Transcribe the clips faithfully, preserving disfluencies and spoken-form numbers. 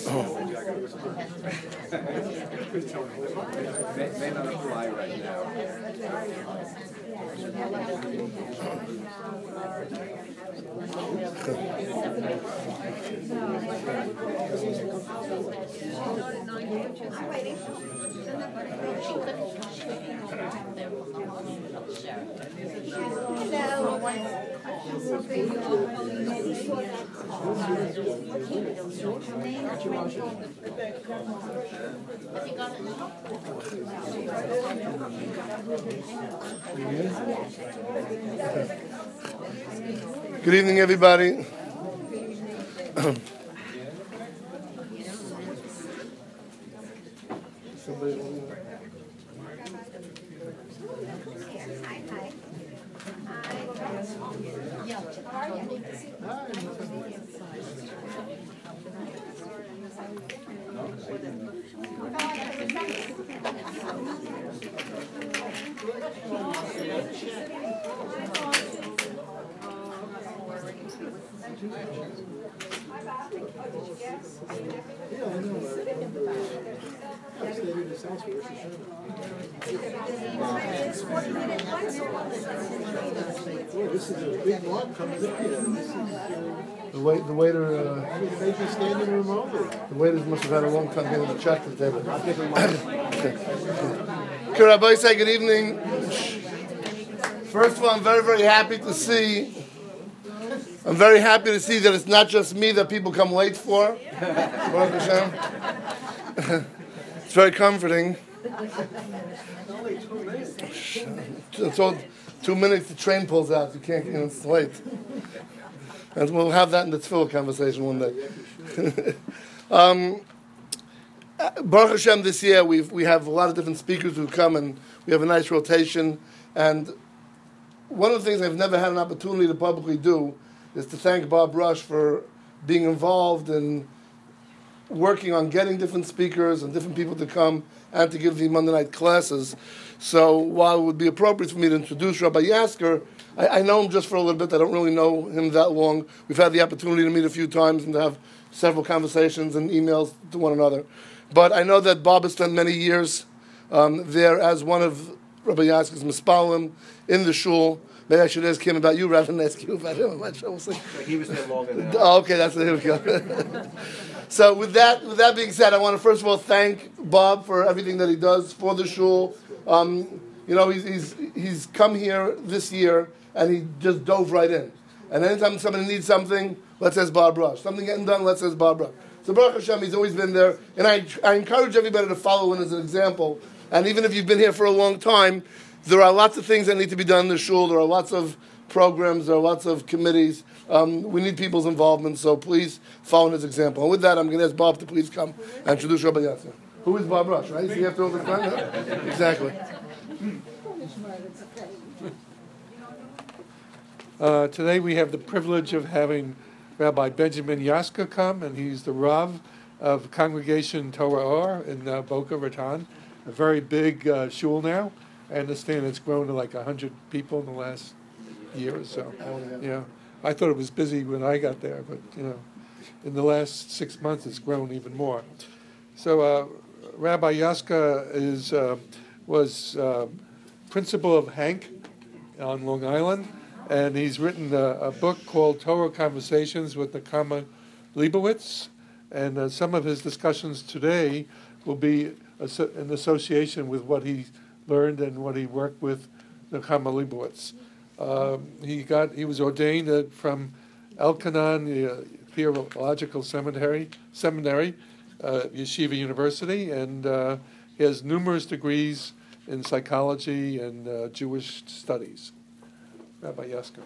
may, may not apply right now. Good evening, everybody. This is a big lot coming up here. This is, uh, The wait, the waiter, uh, I mean, they make you standing room only. the waiters must have had a long time getting the check to the table. I'll give them my. Good Rabbi say good evening. First of all, I'm very, very happy to see. I'm very happy to see that it's not just me that people come late for. Baruch Hashem. It's very comforting. It's all two minutes the train pulls out. You can't, you know, it's late. And we'll have that in the tefillah conversation one day. um, Baruch Hashem, this year we've, we have a lot of different speakers who come, and we have a nice rotation. And one of the things I've never had an opportunity to publicly do is to thank Bob Rush for being involved in working on getting different speakers and different people to come and to give the Monday night classes. So while it would be appropriate for me to introduce Rabbi Yasker, I, I know him just for a little bit. I don't really know him that long. We've had the opportunity to meet a few times and to have several conversations and emails to one another. But I know that Bob has spent many years um, there as one of Rabbi Yasker's mispalim in the shul. Maybe I should ask him about you rather than ask you about him. I'm not sure. We'll see. He was there longer than Oh, okay, that's it. Here we go. So with that, with that being said, I want to first of all thank Bob for everything that he does for the shul. Um, you know, he's, he's he's come here this year and he just dove right in. And anytime somebody needs something, let's ask Bob Rush. Something getting done, let's ask Bob Rush. So Baruch Hashem, he's always been there, and I I encourage everybody to follow him as an example. And even if you've been here for a long time, there are lots of things that need to be done in the shul. There are lots of programs. There are lots of committees. Um, we need people's involvement, so please follow his example. And with that, I'm going to ask Bob to please come and introduce Rabbi Yasker. Who is Bob Rush, right? Is he after all the time? Yeah? Exactly. Uh, today we have the privilege of having Rabbi Benjamin Yasker come, and he's the Rav of Congregation Torah Or in uh, Boca Raton, a very big uh, shul now. I understand it's grown to like one hundred people in the last year or so. Yeah, I thought it was busy when I got there, but you know, in the last six months it's grown even more. So uh, Rabbi Yasker is uh, was uh, principal of Hank on Long Island, and he's written a, a book called Torah Conversations with Nekama Leibowitz, and uh, some of his discussions today will be in association with what he learned and what he worked with Nekama Leibowitz. Um, he got he was ordained uh, from Elkanan uh, Theological Seminary, Seminary, uh, Yeshiva University, and uh, he has numerous degrees in psychology and uh, Jewish studies. Rabbi Yasker.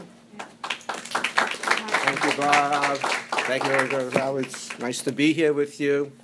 Thank you, Bob. Thank you, very much. It's nice to be here with you.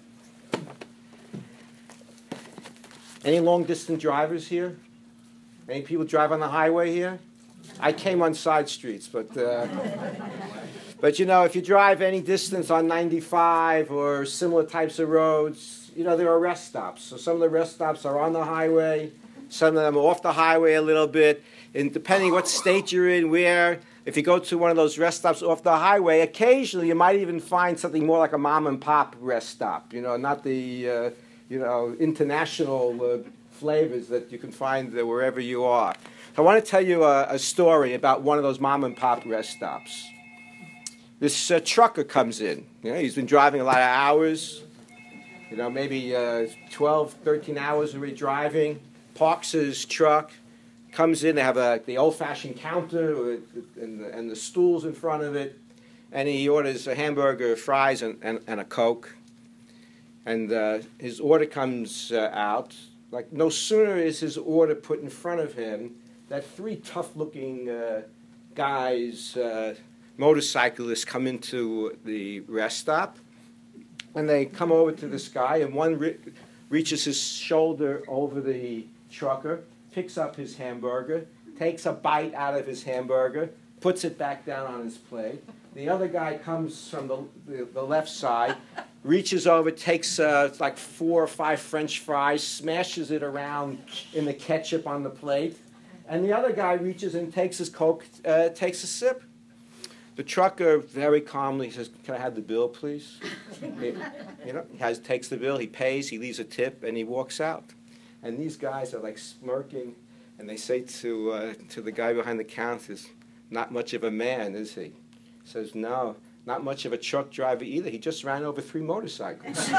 Any long-distance drivers here? Any people drive on the highway here? I came on side streets, but uh, but you know, if you drive any distance on ninety-five or similar types of roads, you know, there are rest stops. So some of the rest stops are on the highway, some of them are off the highway a little bit, and depending what state you're in, where if you go to one of those rest stops off the highway, occasionally you might even find something more like a mom and pop rest stop. You know, not the uh, you know international uh, flavors that you can find uh, wherever you are. So I want to tell you a, a story about one of those mom and pop rest stops. This uh, trucker comes in. You know, he's been driving a lot of hours. You know, maybe uh, twelve, thirteen hours already driving. Parks his truck. Comes in, they have a, the old-fashioned counter with, and, the, and the stools in front of it, and he orders a hamburger, fries, and, and, and a Coke. And uh, his order comes uh, out. Like, no sooner is his order put in front of him that three tough-looking uh, guys, uh, motorcyclists, come into the rest stop, and they come over to this guy, and one re reaches his shoulder over the trucker, picks up his hamburger, takes a bite out of his hamburger, puts it back down on his plate. The other guy comes from the, the, the left side, reaches over, takes uh, like four or five French fries, smashes it around in the ketchup on the plate, and the other guy reaches and takes his Coke, uh, takes a sip. The trucker very calmly says, "Can I have the bill, please?" He, you know, he has, takes the bill, he pays, he leaves a tip, and he walks out. And these guys are like smirking, and they say to uh, to the guy behind the counter, "Is not much of a man, is he?" He says, "No, not much of a truck driver either. He just ran over three motorcycles."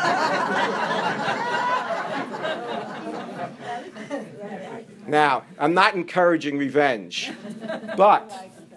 Now, I'm not encouraging revenge, but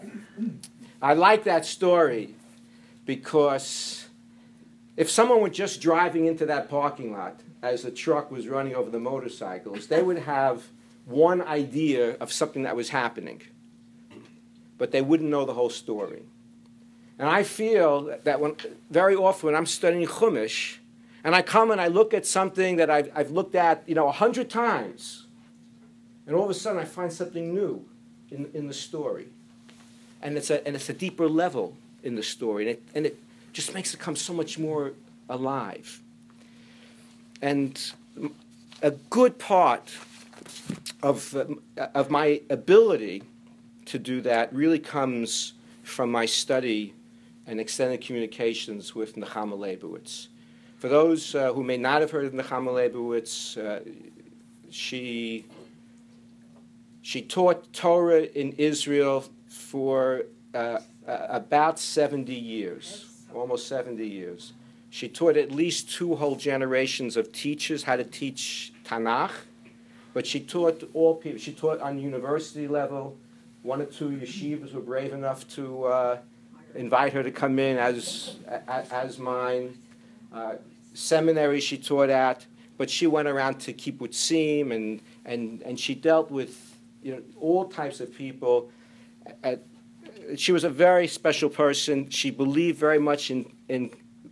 I like that story because if someone were just driving into that parking lot as the truck was running over the motorcycles, they would have one idea of something that was happening, but they wouldn't know the whole story. And I feel that when, very often when I'm studying Chumash, and I come and I look at something that I've, I've looked at, you know, a hundred times, and all of a sudden I find something new in, in the story. And it's, a, and it's a deeper level in the story, and it, and it just makes it come so much more alive. And a good part of, uh, of my ability to do that really comes from my study and extended communications with Nechama Leibowitz. For those uh, who may not have heard of Nechama Leibowitz, uh, she, she taught Torah in Israel for uh, uh, about seventy years, almost seventy years. She taught at least two whole generations of teachers how to teach Tanakh, but she taught all people. She taught on university level. One or two yeshivas were brave enough to uh, invite her to come in as, as mine. Uh, seminary she taught at, but she went around to kibbutzim, and, and, and she dealt with, you know, all types of people. At, she was a very special person. She believed very much in, in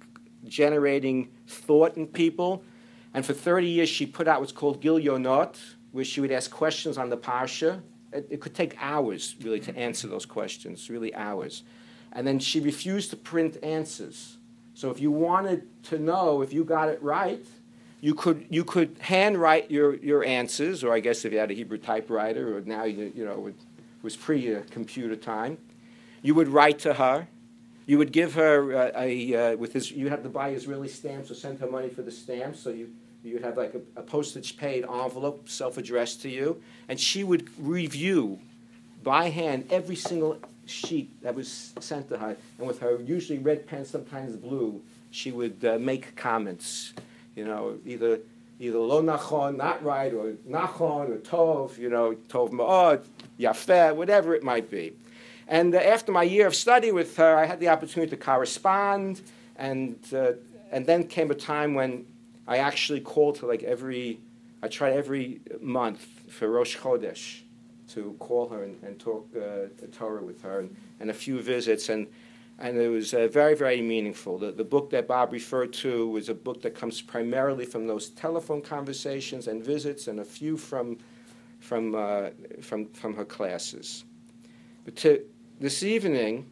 generating thought in people. And for thirty years, she put out what's called Gil Yonot, where she would ask questions on the Parsha. It, it could take hours, really, to answer those questions, really hours. And then she refused to print answers. So if you wanted to know if you got it right, you could, you could handwrite your, your answers, or I guess if you had a Hebrew typewriter, or now, you, you know, it was pre-computer time. You would write to her. You would give her uh, a, uh, with his, you had to buy Israeli stamps or send her money for the stamps, so you, you would have like a, a postage-paid envelope, self-addressed to you, and she would review by hand every single sheet that was sent to her, and with her usually red pen, sometimes blue, she would uh, make comments, you know, either either lo nachon, not right, or nachon, or tov, you know, tov ma'od, yafeh, whatever it might be. And uh, after my year of study with her, I had the opportunity to correspond, and uh, and then came a time when I actually called her like every, I tried every month for Rosh Chodesh to call her and, and talk uh, Torah with her, and, and a few visits, and and it was uh, very, very meaningful. The, the book that Bob referred to was a book that comes primarily from those telephone conversations and visits, and a few from from uh, from from her classes. But to this evening,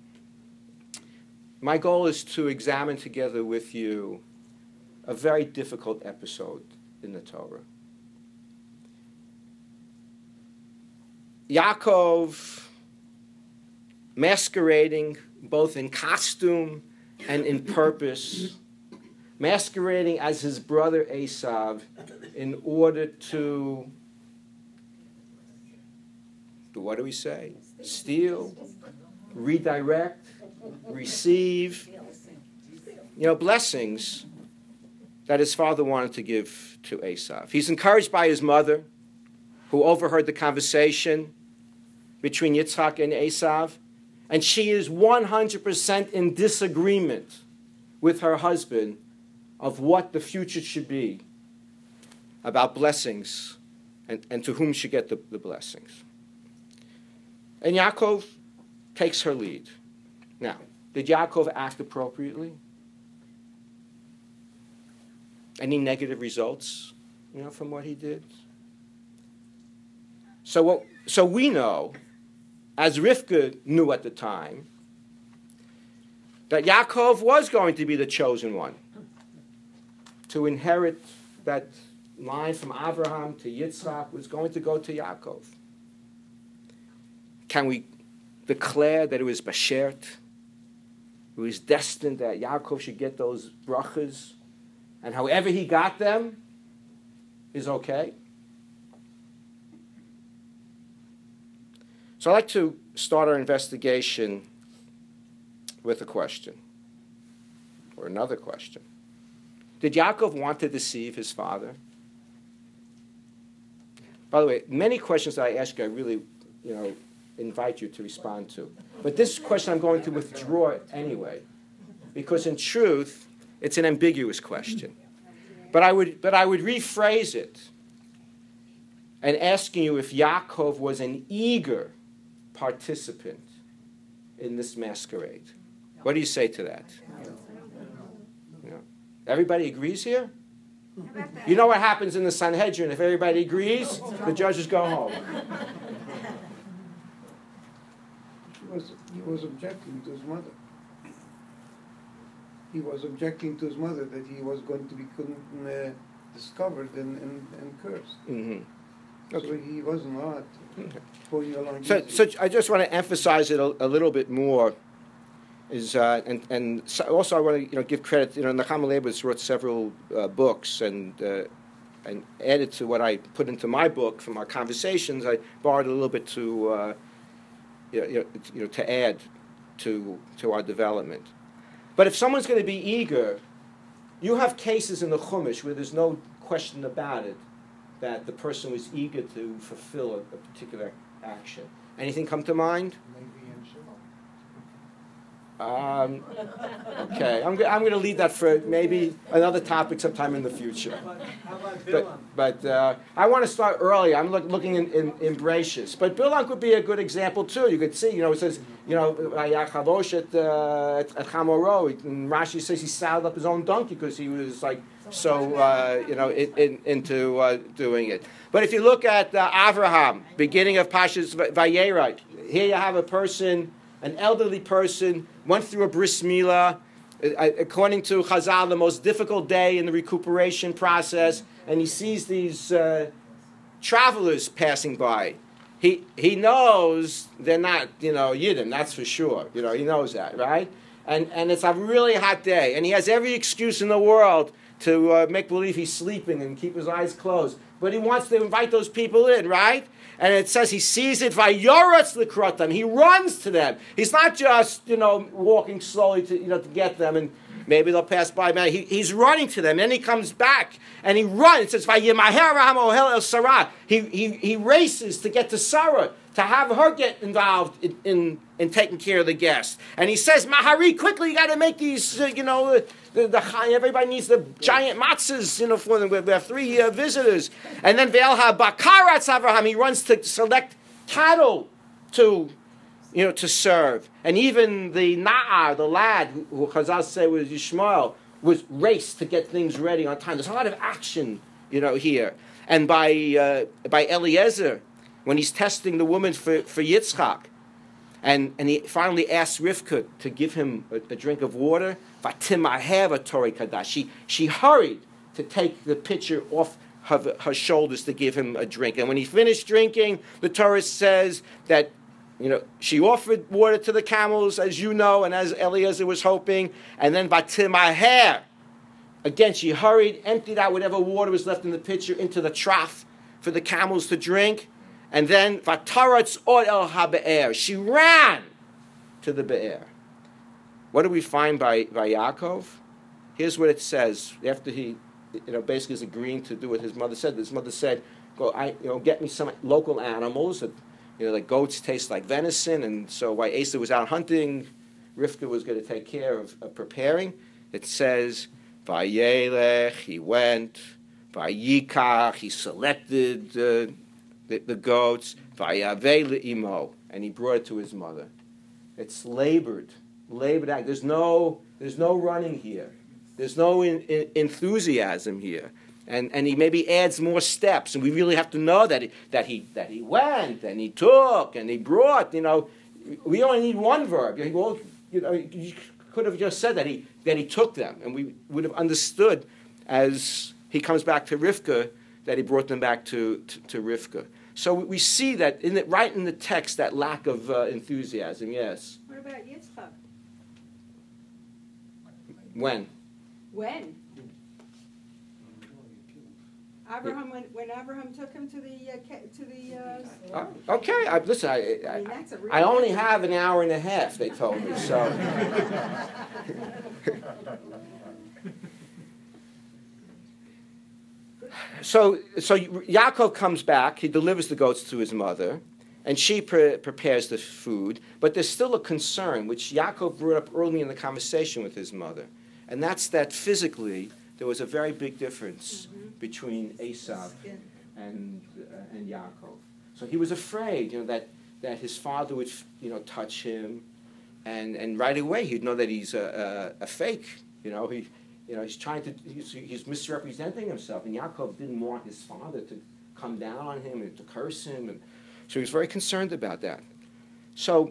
my goal is to examine together with you a very difficult episode in the Torah. Yaakov masquerading both in costume and in purpose, masquerading as his brother Esav in order to, what do we say? Steal, redirect, receive, you know, blessings that his father wanted to give to Esav. He's encouraged by his mother, who overheard the conversation between Yitzchak and Esav, and she is one hundred percent in disagreement with her husband of what the future should be about blessings and, and to whom should get the, the blessings. And Yaakov takes her lead. Now, did Yaakov act appropriately? Any negative results, you know, from what he did? So what? So we know, as Rivka knew at the time, that Yaakov was going to be the chosen one to inherit that line from Abraham to Yitzchak was going to go to Yaakov. Can we declare that it was bashert? It was destined that Yaakov should get those brachas, and however he got them is okay? So I'd like to start our investigation with a question, or another question. Did Yaakov want to deceive his father? By the way, many questions that I ask you, I really, you know, invite you to respond to. But this question I'm going to withdraw anyway, because in truth, it's an ambiguous question. But I would, but I would rephrase it and asking you if Yaakov was an eager participant in this masquerade. What do you say to that? You know, everybody agrees here? You know what happens in the Sanhedrin? If everybody agrees, the judges go home. He was, he was objecting to his mother. He was objecting to his mother that he was going to be uh, discovered and, and, and cursed. Mm-hmm. Okay. So he was not Okay. going along. So, so I just want to emphasize it a, a little bit more. Is uh, and and so also I want to you know give credit. You know, Nachama Leibowitz wrote several uh, books and uh, and added to what I put into my book from our conversations. I borrowed a little bit to uh, you, know, you know to add to to our development. But if someone's going to be eager, you have cases in the Chumash where there's no question about it that the person was eager to fulfill a, a particular action. Anything come to mind? Um, okay, I'm, I'm going to leave that for maybe another topic sometime in the future. But, but uh, I want to start early. I'm look, looking in, in, in Bereshis. But Bilam could be a good example too. You could see, you know, it says, you know, Yachabosh at, uh, at, at Chamoro, and Rashi says he saddled up his own donkey because he was like so, uh, you know, in, in, into uh, doing it. But if you look at uh, Avraham, beginning of Pashas Vayera, here you have a person, an elderly person, went through a bris milah, uh, according to Chazal, the most difficult day in the recuperation process, and he sees these uh, travelers passing by. He he knows they're not, you know, Yidden, that's for sure. You know, he knows that, right? And and it's a really hot day, and he has every excuse in the world to uh, make believe he's sleeping and keep his eyes closed. But he wants to invite those people in, right? And it says he sees it, vayoratz l'krotam. He runs to them. He's not just, you know, walking slowly to, you know, to get them, and maybe they'll pass by. Man, he, he's running to them, and he comes back, and he runs. It says vayimaher ohel el Sarah. He he he races to get to Sarah, to have her get involved in, in, in taking care of the guests. And he says, Mahari, quickly, you got to make these, uh, you know, uh, the, the, everybody needs the giant matzahs, you know, for them. We have three uh, visitors. And then Ve'elha Bakaratz Avraham, he runs to select cattle to, you know, to serve. And even the Na'ar, the lad, who, who Chazal say was Yishmael, was raced to get things ready on time. There's a lot of action, you know, here. And by uh, by Eliezer, when he's testing the woman for, for Yitzchak, and, and he finally asks Rivka to give him a, a drink of water, she, she hurried to take the pitcher off her, her shoulders to give him a drink. And when he finished drinking, the Torah says that you know, she offered water to the camels, as you know, and as Eliezer was hoping. And then Vatimaher, again, she hurried, emptied out whatever water was left in the pitcher into the trough for the camels to drink. And then Vataratz od el habe'er, she ran to the be'er. What do we find by, by Yaakov? Here's what it says after he, you know, basically is agreeing to do what his mother said. His mother said, "Go, I, you know, get me some local animals. That, you know, like goats taste like venison." And so while Asa was out hunting, Rivka was going to take care of, of preparing. It says, "Vayelech," he went. Vayikach, he selected uh, the, the goats. Vayaveh le'imo, and he brought it to his mother. It's labored, labored act. There's no, there's no running here. There's no in, in, enthusiasm here, and and he maybe adds more steps, and we really have to know that he, that he that he went and he took and he brought. You know, we only need one verb. Well, you know, you could have just said that he that he took them, and we would have understood as he comes back to Rivka that he brought them back to to, to Rivka. So we see that in the, right in the text that lack of uh, enthusiasm. Yes. What about Yitzchak? When? When? Abraham, when, when Abraham took him to the, uh, ca- to the, uh, Uh, okay, I, listen, I, I mean, I, that's a real. I only have an hour and a half, they told me, so. so, so Yaakov comes back, he delivers the goats to his mother, and she pre- prepares the food, but there's still a concern, which Yaakov brought up early in the conversation with his mother, and that's that physically there was a very big difference mm-hmm. between Esav and uh, and Yaakov. So he was afraid, you know, that, that his father would, you know, touch him, and, and right away he'd know that he's a, a, a fake. You know, he, you know, he's trying to, he's, he's misrepresenting himself, and Yaakov didn't want his father to come down on him and to curse him, and so he was very concerned about that. So,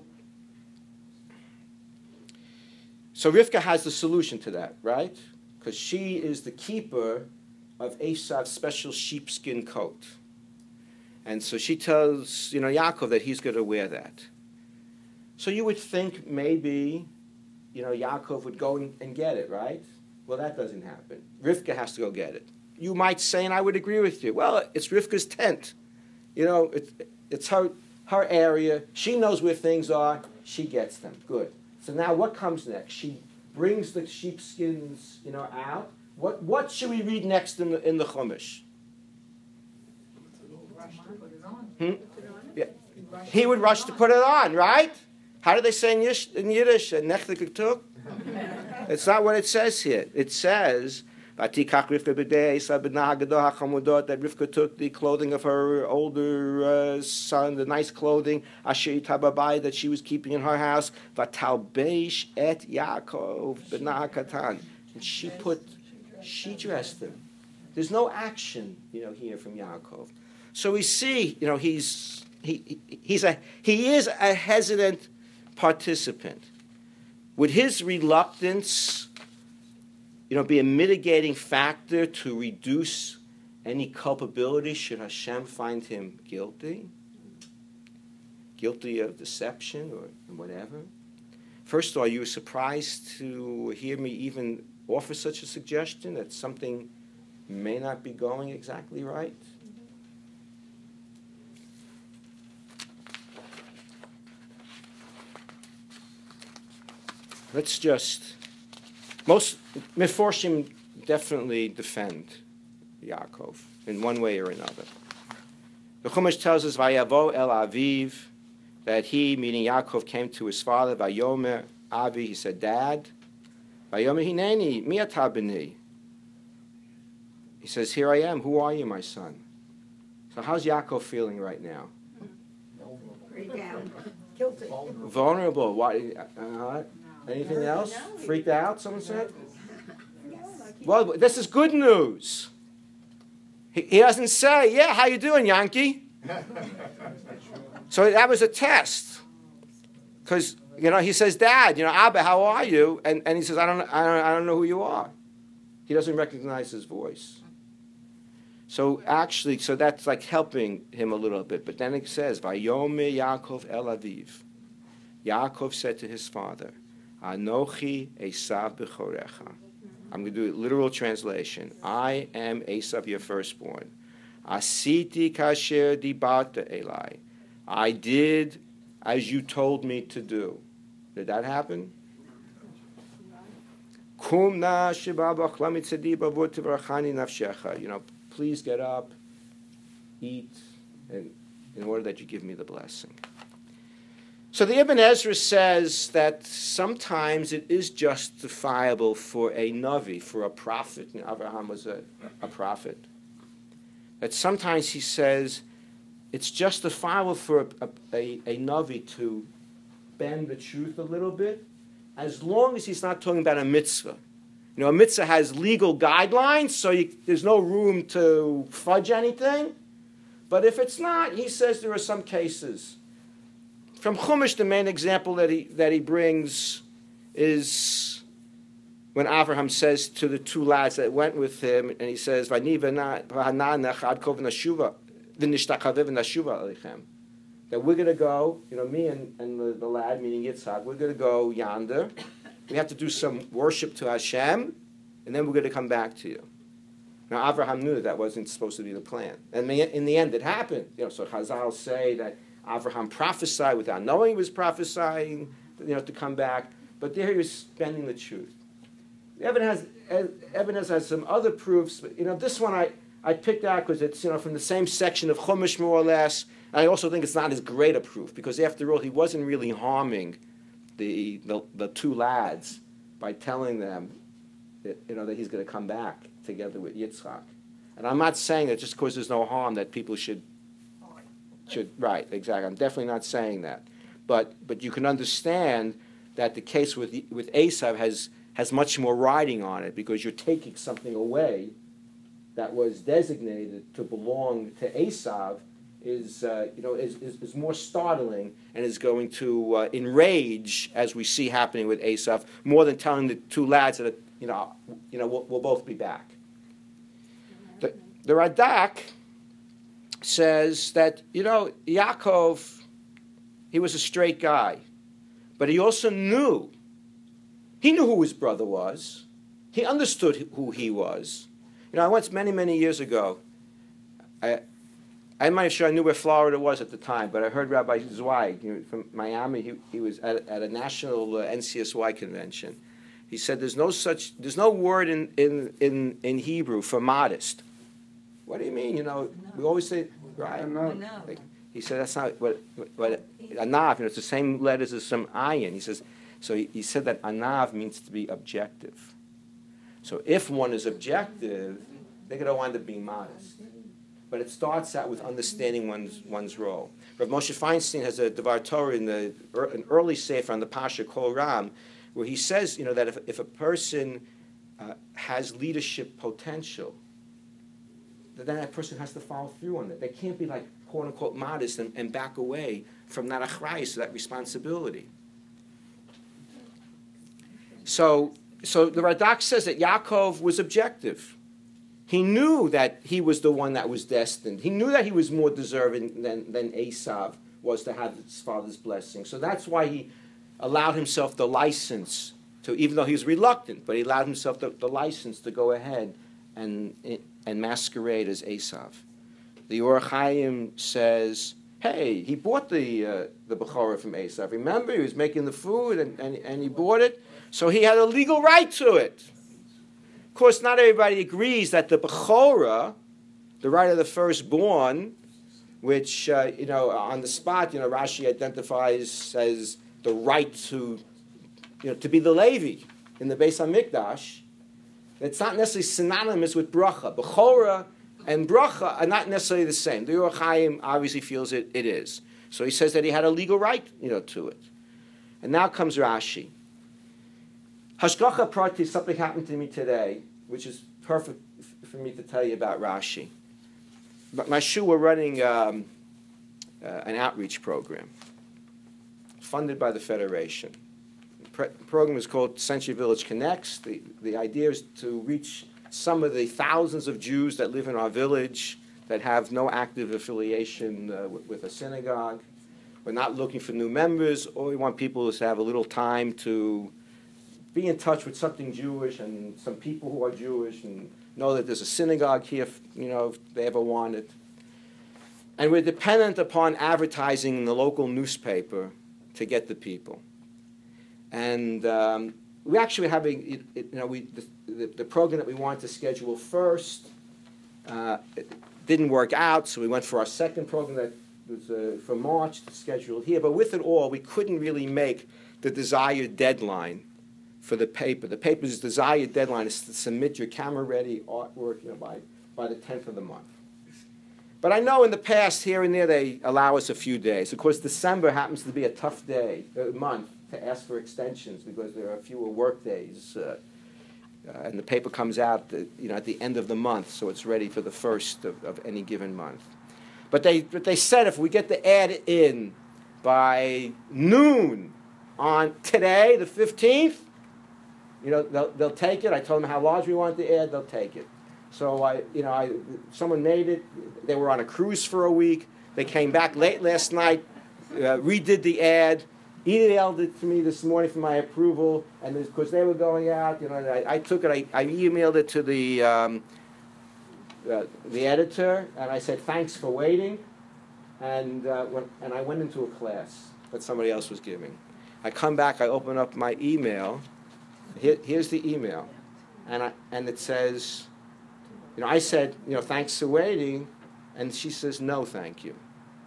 so Rivka has the solution to that, right? Because she is the keeper of Esav's special sheepskin coat. And so she tells, you know, Yaakov that he's going to wear that. So you would think maybe, you know, Yaakov would go and, and get it, right? Well, that doesn't happen. Rivka has to go get it. You might say, and I would agree with you, well, it's Rivka's tent. You know, it, it's her, her area. She knows where things are. She gets them. Good. So now what comes next? She brings the sheepskins, you know, out. What what should we read next in the in the Chumash? Hmm? Yeah. He would rush to put it on, right? How do they say in Yiddish? In Yiddish? It's not what it says here. It says that Rivka took the clothing of her older uh, son, the nice clothing, that she was keeping in her house, Vatalbeish et Yaakov b'nah katan. And she put, she dressed him. There's no action, you know, here from Yaakov. So we see, you know, he's he he's a he is a hesitant participant. Would his reluctance, you know, be a mitigating factor to reduce any culpability should Hashem find him guilty? Guilty of deception or whatever? First of all, you were surprised to hear me even offer such a suggestion that something may not be going exactly right? Let's just, most Meforshim definitely defend Yaakov in one way or another. The Chumash tells us, Vayavo el Aviv, that he, meaning Yaakov, came to his father, Vayomer Avi, he said, Dad, Vayomer Hineni, mi ata b'ni. He says, here I am, who are you, my son? So how's Yaakov feeling right now? Pretty down. Guilty. Vulnerable. Why? Uh, anything else? Freaked out, someone said? Well, this is good news. He, he doesn't say, yeah, how you doing, Yankee? So that was a test. Because, you know, he says, Dad, you know, Abba, how are you? And, and he says, I don't, I, don't, I don't know who you are. He doesn't recognize his voice. So actually, so that's like helping him a little bit. But then it says, Vayomer Yaakov el Aviv. Yaakov said to his father, Anochi Esav b'chorecha. I'm going to do a literal translation. I am Esav, your firstborn. Asiti kasher dibarta elai. I did as you told me to do. Did that happen? Kum na sheba b'achlam itzadi b'avot tivrachani nafshecha. You know, please get up, eat, and in order that you give me the blessing. So the Ibn Ezra says that sometimes it is justifiable for a Navi, for a prophet, and Abraham was a, a prophet, that sometimes he says it's justifiable for a, a, a Navi to bend the truth a little bit, as long as he's not talking about a mitzvah. You know, a mitzvah has legal guidelines, so you, there's no room to fudge anything. But if it's not, he says there are some cases. From Chumash, the main example that he, that he brings is when Avraham says to the two lads that went with him, and he says, that we're going to go, you know, me and, and the, the lad, meaning Yitzhak, we're going to go yonder. We have to do some worship to Hashem, and then we're going to come back to you. Now, Avraham knew that that wasn't supposed to be the plan. And in the end, it happened. You know, so Chazal say that Avraham prophesied without knowing he was prophesying, you know, to come back. But there he was spending the truth. Evidence has, evidence has some other proofs, but, you know, this one I, I picked out because it's, you know, from the same section of Chumash, more or less. And I also think it's not as great a proof, because after all, he wasn't really harming the, the, the two lads by telling them that, you know, that he's going to come back together with Yitzchak. And I'm not saying that just because there's no harm that people should Should, right, exactly. I'm definitely not saying that. But but you can understand that the case with with Esav has, has much more riding on it, because you're taking something away that was designated to belong to Esav is, uh, you know, is, is, is more startling and is going to uh, enrage, as we see happening with Esav, more than telling the two lads that, you know, you know we'll, we'll both be back. The, the Radak says that, you know, Yaakov, he was a straight guy, but he also knew, he knew who his brother was. He understood who he was. You know, I once, many, many years ago, I, I'm not sure I knew where Florida was at the time, but I heard Rabbi Zweig, you know, from Miami. He, he was at, at a national uh, N C S Y convention. He said there's no such, there's no word in, in, in, in Hebrew for modest. What do you mean? You know, we always say, right? Like, he said that's not what, what anav, you know, it's the same letters as some ayin. He says, so he, he said that anav means to be objective. So if one is objective, they're going to wind up being modest. But it starts out with understanding one's one's role. Rav Moshe Feinstein has a Devar Torah in the an early sefer on the Pasha Kol Ram, where he says, you know, that if if a person uh, has leadership potential, then that person has to follow through on it. They can't be like quote unquote modest and, and back away from that achrayus, that responsibility. So, so the Radak says that Yaakov was objective. He knew that he was the one that was destined. He knew that he was more deserving than, than Esav was to have his father's blessing. So that's why he allowed himself the license to, even though he was reluctant, but he allowed himself the, the license to go ahead and, and masquerade as Esav. The Or Chaim says, hey, he bought the uh, the Bechorah from Esav. Remember, he was making the food and, and, and he bought it, so he had a legal right to it. Of course, not everybody agrees that the Bechorah, the right of the firstborn, which, uh, you know, on the spot, you know, Rashi identifies as the right to, you know, to be the Levi in the Beis HaMikdash, it's not necessarily synonymous with bracha. Bechorah and bracha are not necessarily the same. The Or Chaim obviously feels it, it is. So he says that he had a legal right, you know, to it. And now comes Rashi. Hashgacha Prati, something happened to me today, which is perfect f- for me to tell you about Rashi. But my shul, we're running um, uh, an outreach program funded by the Federation. The pre- program is called Century Village Connects. The, the idea is to reach some of the thousands of Jews that live in our village that have no active affiliation uh, with, with a synagogue. We're not looking for new members. All we want people is to have a little time to be in touch with something Jewish and some people who are Jewish and know that there's a synagogue here, if, you know, if they ever want it. And we're dependent upon advertising in the local newspaper to get the people. And um, we actually have a, it, it, you know, we, the, the, the program that we wanted to schedule first uh, it didn't work out, so we went for our second program that was uh, for March scheduled here. But with it all, we couldn't really make the desired deadline for the paper. The paper's desired deadline is to submit your camera-ready artwork, you know, by, by the tenth of the month. But I know in the past, here and there, they allow us a few days. Of course, December happens to be a tough day, a month, to ask for extensions because there are fewer work days. Uh, uh, and the paper comes out the, you know, at the end of the month, so it's ready for the first of, of any given month. But they, but they said if we get the ad in by noon on today, the fifteenth, you know, they'll, they'll take it. I told them how large we want the ad, they'll take it. So I, you know, I, someone made it. They were on a cruise for a week. They came back late last night, uh, redid the ad, emailed it to me this morning for my approval. And because they were going out, you know, I, I took it. I, I emailed it to the um, uh, the editor, and I said thanks for waiting. And uh, when, and I went into a class that somebody else was giving. I come back. I open up my email. Here, here's the email, and I, and it says. You know, I said, you know, thanks for waiting, and she says, no, thank you.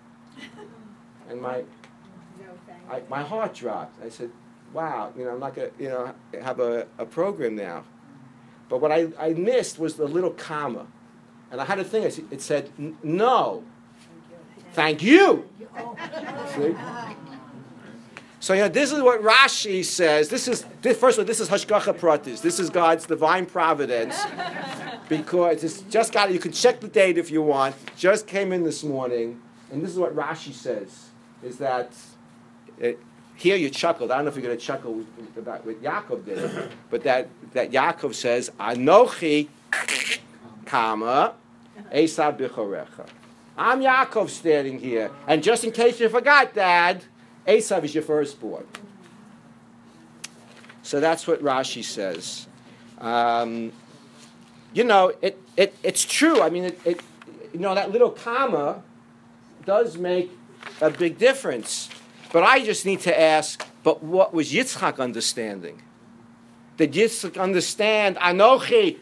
And my, I, my heart dropped. I said, wow, you know, I'm not going to, you know, have a, a program now. But what I, I missed was the little comma. And I had a thing, it said, no, thank you. See? So, you know, this is what Rashi says. This is, this, first of all, this is Hashgacha Pratis. This is God's divine providence. Because it's just got, you can check the date if you want. Just came in this morning. And this is what Rashi says, is that, it, here you chuckled. I don't know if you're going to chuckle with, about what Yaakov did. But that, that Yaakov says, Anochi, comma, Esav b'chorecha. I'm Yaakov standing here. And just in case you forgot, Dad, Esav is your firstborn. So that's what Rashi says. Um, you know, it, it it's true. I mean, it, it you know, that little comma does make a big difference. But I just need to ask, but what was Yitzchak understanding? Did Yitzchak understand Anochi?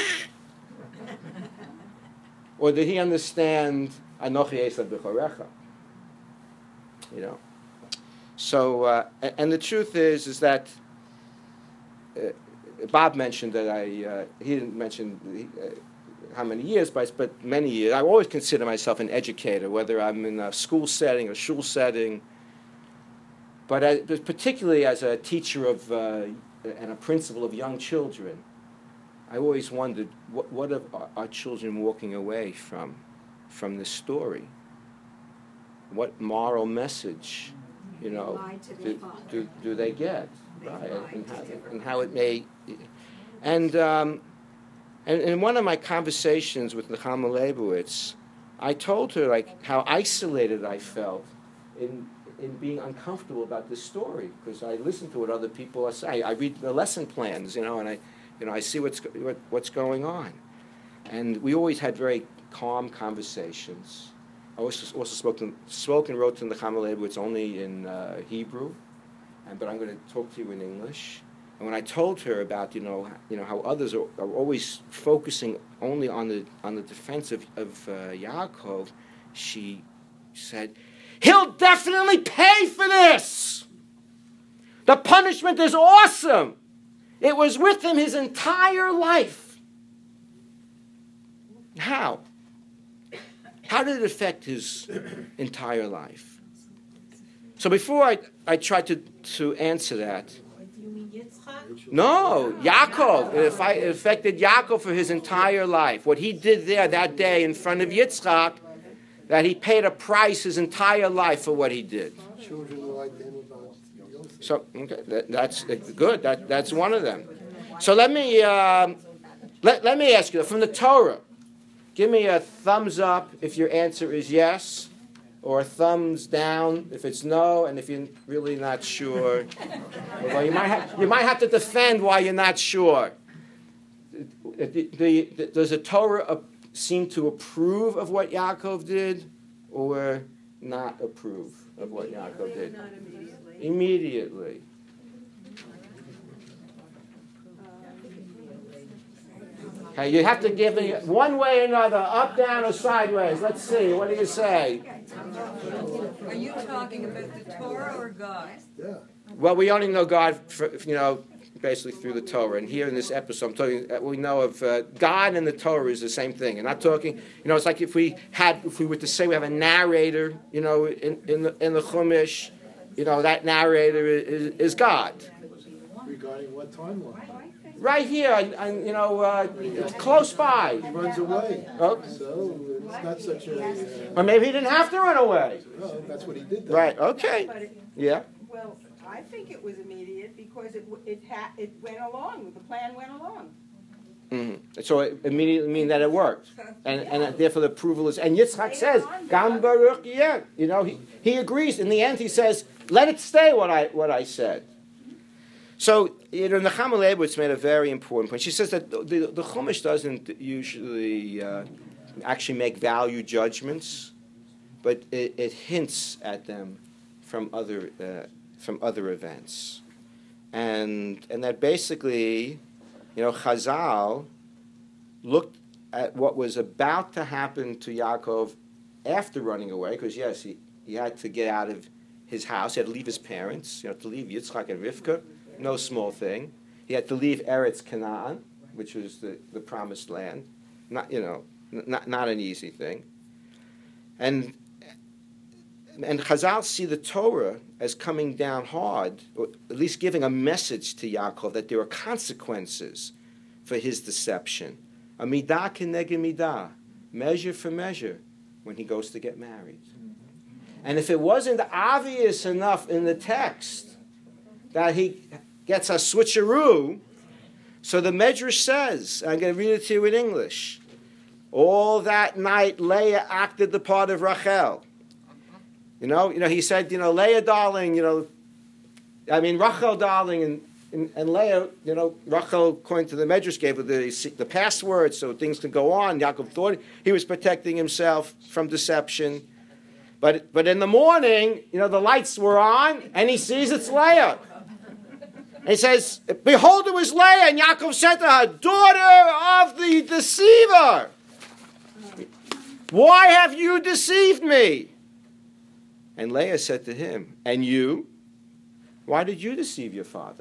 Or did he understand Anochi Esav b'chorecha? You know. So, uh, and the truth is, is that uh, Bob mentioned that I, uh, he didn't mention uh, how many years, but, but many years. I always consider myself an educator, whether I'm in a school setting or shul setting. But as, particularly as a teacher of uh, and a principal of young children, I always wondered, what, what are our children walking away from, from this story? What moral message? You know, do, do, do they get, right? And how, and how it may, and, um, and in one of my conversations with Nechama Leibowitz, I told her like how isolated I felt in in being uncomfortable about this story because I listen to what other people are saying. I read the lesson plans, you know, and I, you know, I see what's what, what's going on, and we always had very calm conversations. I also, also spoke, to, spoke and wrote to Nechama Leibowitz only in uh, Hebrew, and, but I'm going to talk to you in English. And when I told her about, you know, you know how others are, are always focusing only on the on the defense of, of uh, Yaakov, she said, "He'll definitely pay for this. The punishment is awesome. It was with him his entire life." How? How did it affect his entire life? So before I, I try to, to answer that, You mean Yitzchak? no, Yaakov. It, affi- it affected Yaakov for his entire life. What he did there that day in front of Yitzchak, that he paid a price his entire life for what he did. Children like him about Yosef. So okay, that, that's good. That, that's one of them. So let me... Um, Let, let me ask you, from the Torah, give me a thumbs up if your answer is yes, or a thumbs down if it's no, and if you're really not sure. Well, you might have, you might have to defend why you're not sure. The, the, the, does the Torah uh, seem to approve of what Yaakov did, or not approve of what Yaakov did? Not immediately. Immediately. Okay, you have to give me one way or another, up, down, or sideways. Let's see. What do you say? Are you talking about the Torah or God? Yeah. Well, we only know God, for, you know, basically through the Torah. And here in this episode, I'm talking. Uh, we know of uh, God and the Torah is the same thing. And I'm talking. You know, it's like if we had, if we were to say we have a narrator, you know, in in the, in the Chumash, you know, that narrator is, is God. Regarding what timeline? Right here, and, and you know, uh, close by. He runs away. Oh. So it's not such a. Uh, Or maybe he didn't have to run away. no, that's what he did. Though. Right. Okay. But it- Yeah. Well, I think it was immediate because it, w- it ha, it went along, the plan went along. Mm-hmm. So it immediately mean that it worked, and and therefore the approval is. And Yitzchak says, "Gam baruch yeh." You know, he he agrees. In the end, he says, "Let it stay what I what I said." So, you know, Nechama Leibowitz made a very important point. She says that the, the, the Chumash doesn't usually uh, actually make value judgments, but it, it hints at them from other uh, from other events, and and that basically, you know, Chazal looked at what was about to happen to Yaakov after running away, because yes, he, he had to get out of his house, he had to leave his parents, you know, to leave Yitzchak and Rivka. No small thing. He had to leave Eretz Canaan, which was the, the promised land. Not, you know, n- not, not an easy thing. And, and Chazal see the Torah as coming down hard, or at least giving a message to Yaakov that there are consequences for his deception. A midah keneged midah, measure for measure, when he goes to get married. And if it wasn't obvious enough in the text that he gets a switcheroo, so the Medrash says, I'm going to read it to you in English. All that night, Leah acted the part of Rachel. You know, you know, he said, you know, Leah, darling, you know, I mean, Rachel, darling, and, and, and Leah, you know, Rachel, according to the Medrash, gave her the, the password so things could go on. Yaakov thought he was protecting himself from deception. But, but in the morning, you know, the lights were on, and he sees it's Leah. And he says, behold, it was Leah. And Yaakov said to her, daughter of the deceiver, why have you deceived me? And Leah said to him, and you? Why did you deceive your father?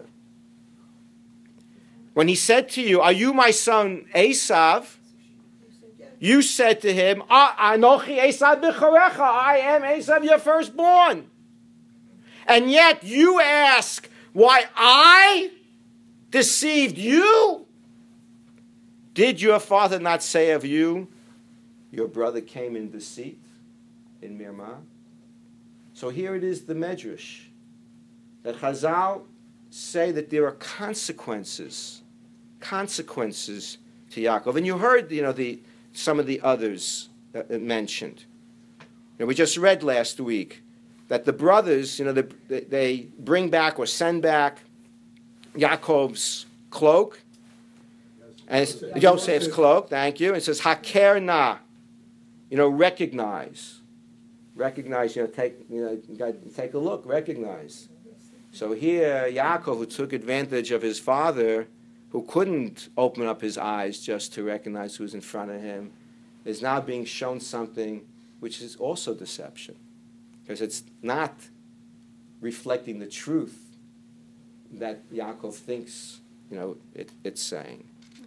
When he said to you, are you my son Esav? You said to him, Anochi Esav b'chorecha, I am Esav, your firstborn. And yet you ask, why I deceived you? Did your father not say of you, your brother came in deceit in Mirmah? So here it is, the Medrash, that Chazal say that there are consequences, consequences to Yaakov. And you heard, you know, the some of the others uh, mentioned. You know, we just read last week that the brothers, you know, they, they bring back or send back Yaakov's cloak, and it's Joseph's cloak. Thank you. It says Haker na, you know, recognize, recognize. You know, take, you know, you got to take a look, recognize. So here, Yaakov, who took advantage of his father, who couldn't open up his eyes just to recognize who's in front of him, is now being shown something which is also deception, because it's not reflecting the truth that Yaakov thinks, you know, it, it's saying.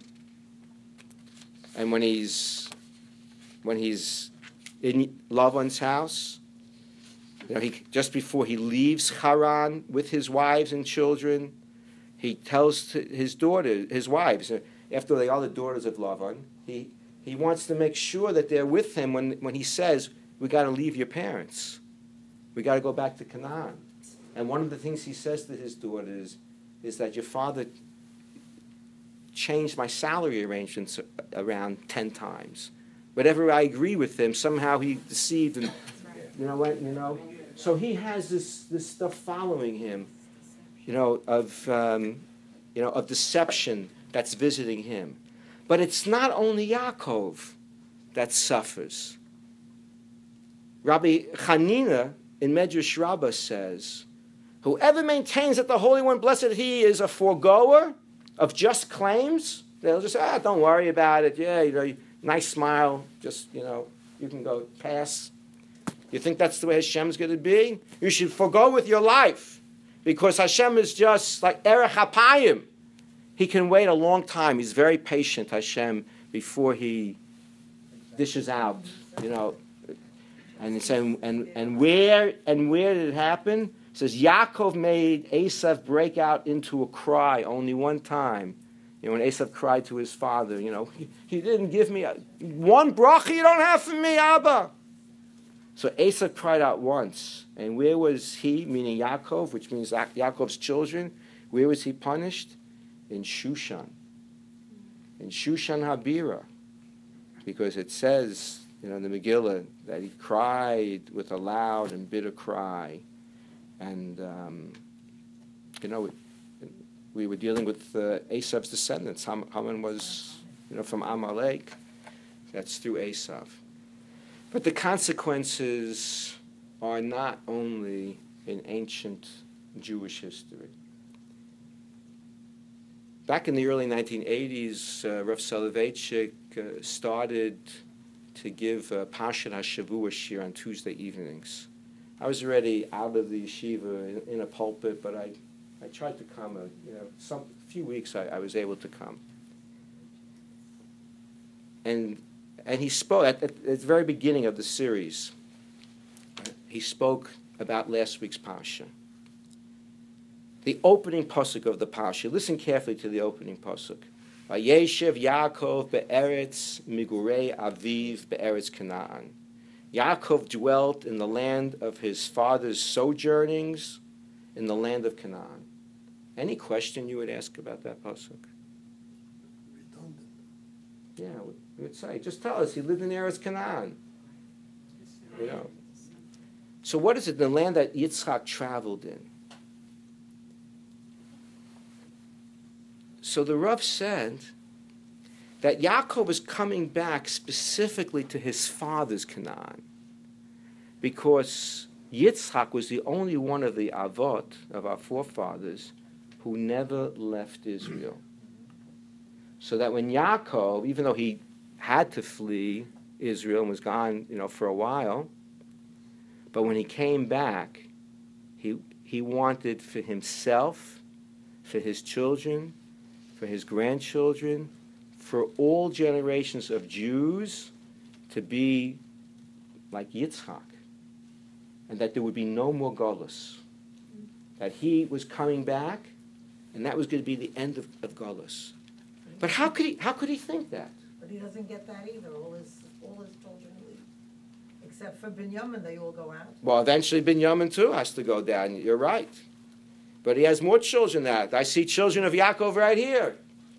And when he's when he's in Lavan's house, you know, he just before he leaves Haran with his wives and children, he tells to his daughter, his wives, after they are the daughters of Lavan, he he wants to make sure that they're with him when when he says, "We got to leave your parents, we got to go back to Canaan." And one of the things he says to his daughters is that your father changed my salary arrangements around ten times. Whatever I agree with him, somehow he deceived and, you know what, you know. So he has this, this stuff following him, you know, of, um, you know, of deception that's visiting him. But it's not only Yaakov that suffers. Rabbi Chanina in Medrash Rabbah says, whoever maintains that the Holy One, blessed he, is a foregoer of just claims, they'll just say, ah, don't worry about it. Yeah, you know, nice smile, just, you know, you can go pass. You think that's the way Hashem's going to be? You should forego with your life, because Hashem is just like Erech HaPayim. He can wait a long time. He's very patient, Hashem, before he dishes out, you know. And it's saying, and and where and where did it happen? It says Yaakov made Esav break out into a cry only one time. You know, when Esav cried to his father, you know, he, he didn't give me a, one bracha you don't have for me, Abba. So Esav cried out once. And where was he, meaning Yaakov, which means Yaakov's children, where was he punished? In Shushan. In Shushan Habira. Because it says, you know, in the Megillah, that he cried with a loud and bitter cry. And, um, you know, we were dealing with uh, Esav's descendants. Ham- Haman was, you know, from Amalek. That's through Esav. But the consequences are not only in ancient Jewish history. Back in the early nineteen eighties, uh, Rav Soloveitchik uh, started to give uh, Parshat HaShavua shir on Tuesday evenings. I was already out of the yeshiva in, in a pulpit, but I, I tried to come. A, you know, some few weeks I, I was able to come. And and he spoke at, at, at the very beginning of the series. He spoke about last week's parsha. The opening pasuk of the parsha. Listen carefully to the opening pasuk. Vayeshev Yaakov be'eretz migurei aviv be'eretz Canaan. Yaakov dwelt in the land of his father's sojournings, in the land of Canaan. Any question you would ask about that pasuk? Yeah, we would say, just tell us he lived in Eretz Canaan. You know. So what is it? The land that Yitzchak traveled in. So the Rav said that Yaakov was coming back specifically to his father's Canaan, because Yitzchak was the only one of the Avot, of our forefathers, who never left Israel. So that when Yaakov, even though he had to flee Israel and was gone, you know, for a while, but when he came back, he he wanted for himself, for his children, for his grandchildren, for all generations of Jews to be like Yitzchak, and that there would be no more Golus. That he was coming back, and that was going to be the end of, of Golus. But how could he? How could he think that? But he doesn't get that either. All his all his children leave, except for Binyamin, they all go out. Well, eventually Binyamin too has to go down. You're right, but he has more children than that. I see children of Yaakov right here.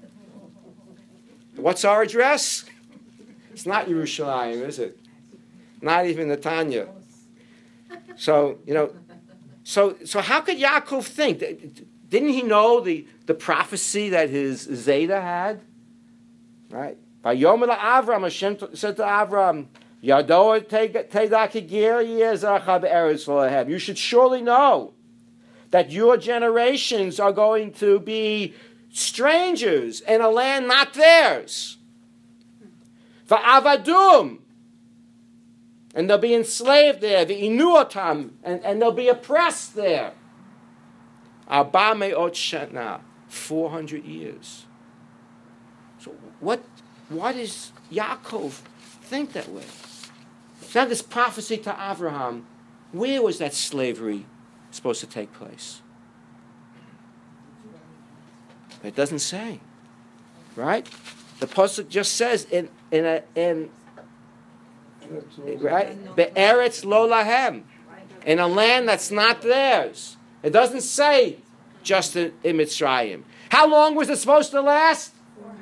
What's our address? It's not Yerushalayim, is it? Not even Netanya. So you know, so so how could Yaakov think? Didn't he know the, the prophecy that his Zeta had? Right? By Yom Avram, Hashem said to Avram, Yadoah Tedak You should surely know that your generations are going to be strangers in a land not theirs. Va'avadum. And they'll be enslaved there. V'inuotam. And, and they'll be oppressed there. Arba me'ot shana, four hundred years. So what, why does Yaakov think that way? It's not this prophecy to Abraham. Where was that slavery supposed to take place? It doesn't say. Right? The pasuk just says in in a in right? Be'eretz lo lahem. In a land that's not theirs. It doesn't say just in, in Mitzrayim. How long was it supposed to last?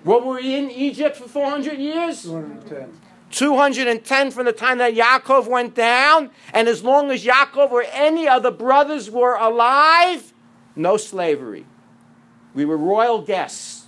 What were we in Egypt for four hundred years? two hundred ten. two hundred ten from the time that Yaakov went down, and as long as Yaakov or any other brothers were alive, no slavery. We were royal guests.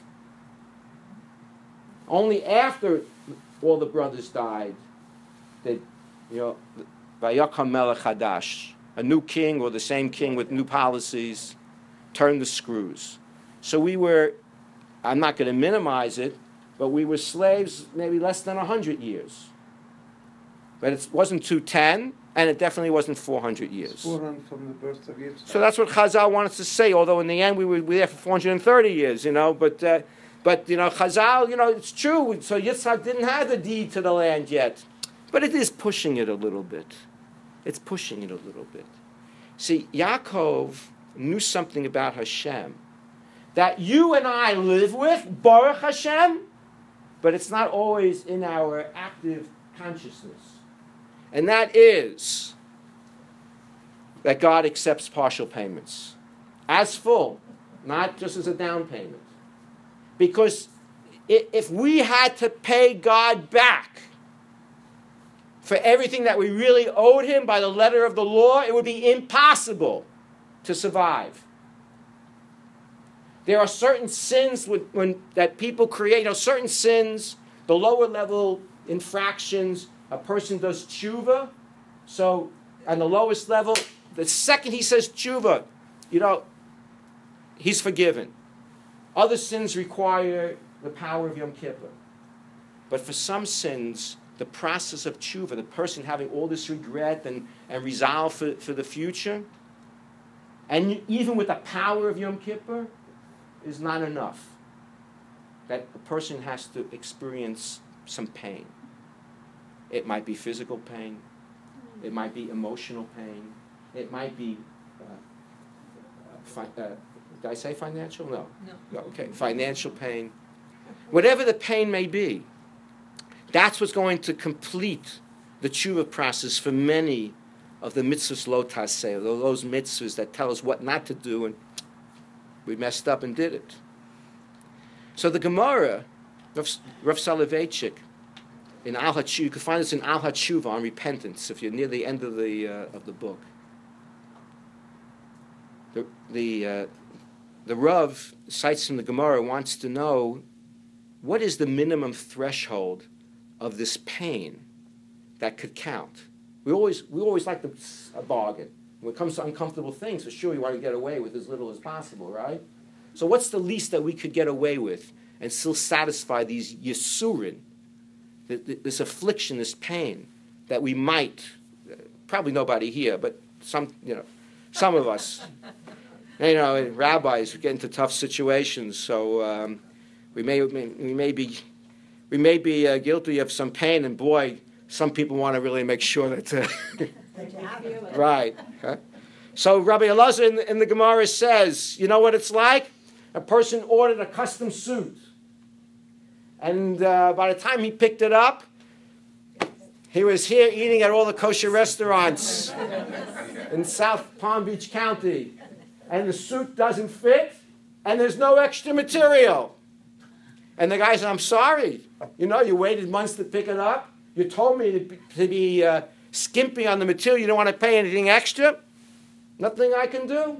Only after all the brothers died did, you know, Vayakam Melech Hadash, a new king or the same king with new policies, turned the screws. So we were, I'm not going to minimize it, but we were slaves maybe less than one hundred years. But it wasn't two ten, and it definitely wasn't four hundred years. four hundred from the birth of Yitzchak. So that's what Chazal wanted to say, although in the end we were, we were there for four hundred thirty years, you know. But, uh, but you know, Chazal, you know, it's true. So Yitzchak didn't have the deed to the land yet. But it is pushing it a little bit. It's pushing it a little bit. See, Yaakov knew something about Hashem that you and I live with, Baruch Hashem, but it's not always in our active consciousness. And that is that God accepts partial payments as full, not just as a down payment. Because if we had to pay God back for everything that we really owed him by the letter of the law, it would be impossible to survive. There are certain sins when, when, that people create, you know, certain sins, the lower level infractions, a person does tshuva. So on the lowest level, the second he says tshuva, you know, he's forgiven. Other sins require the power of Yom Kippur. But for some sins, the process of tshuva, the person having all this regret and, and resolve for, for the future, and even with the power of Yom Kippur, is not enough. That a person has to experience some pain. It might be physical pain. It might be emotional pain. It might be, uh, fi- uh, did I say financial? No. No. Okay, financial pain. Whatever the pain may be, that's what's going to complete the tshuva process for many of the mitzvahs lo taseh, those mitzvahs that tell us what not to do, and we messed up and did it. So the Gemara, Rav, Rav Soloveitchik, in Al HaTshuva, you can find this in Al HaTshuva on repentance, if you're near the end of the uh, of the book. The the uh, the Rav cites from the Gemara wants to know what is the minimum threshold of this pain that could count. We always we always like to, a bargain. When it comes to uncomfortable things, for sure we want to get away with as little as possible, right? So what's the least that we could get away with and still satisfy these yisurin, this affliction, this pain that we might, probably nobody here, but some, you know, some of us, you know, rabbis get into tough situations, so um, we may we may be we may be uh, guilty of some pain, and boy, some people want to really make sure that. Uh, right. Huh? So Rabbi Elazar in the, in the Gemara says, you know what it's like? A person ordered a custom suit. And uh, by the time he picked it up, he was here eating at all the kosher restaurants in South Palm Beach County. And the suit doesn't fit, and there's no extra material. And the guy said, I'm sorry. You know, you waited months to pick it up. You told me to be, to be uh, skimpy on the material. You don't want to pay anything extra. Nothing I can do.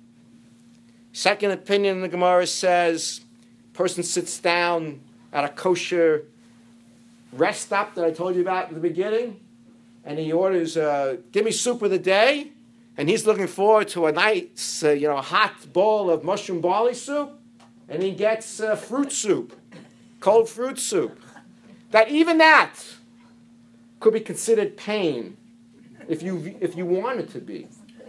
Second opinion in the Gemara says, person sits down at a kosher rest stop that I told you about at the beginning, and he orders, uh, give me soup of the day, and he's looking forward to a nice, uh, you know, hot bowl of mushroom barley soup, and he gets uh, fruit soup, cold fruit soup. That even that could be considered pain if you if you want it to be.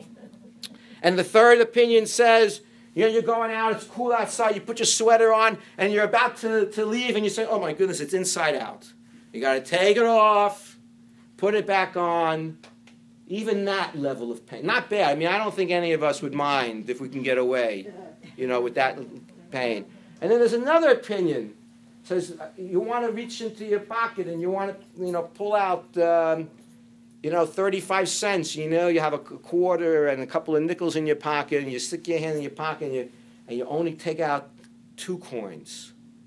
And the third opinion says, you know, you're going out, it's cool outside, you put your sweater on, and you're about to, to leave, and you say, oh my goodness, it's inside out. You got to take it off, put it back on. Even that level of pain. Not bad. I mean, I don't think any of us would mind if we can get away, you know, with that pain. And then there's another opinion. It says you want to reach into your pocket and you want to, you know, pull out, um, you know, thirty-five cents. You know, you have a quarter and a couple of nickels in your pocket, and you stick your hand in your pocket and you, and you only take out two coins.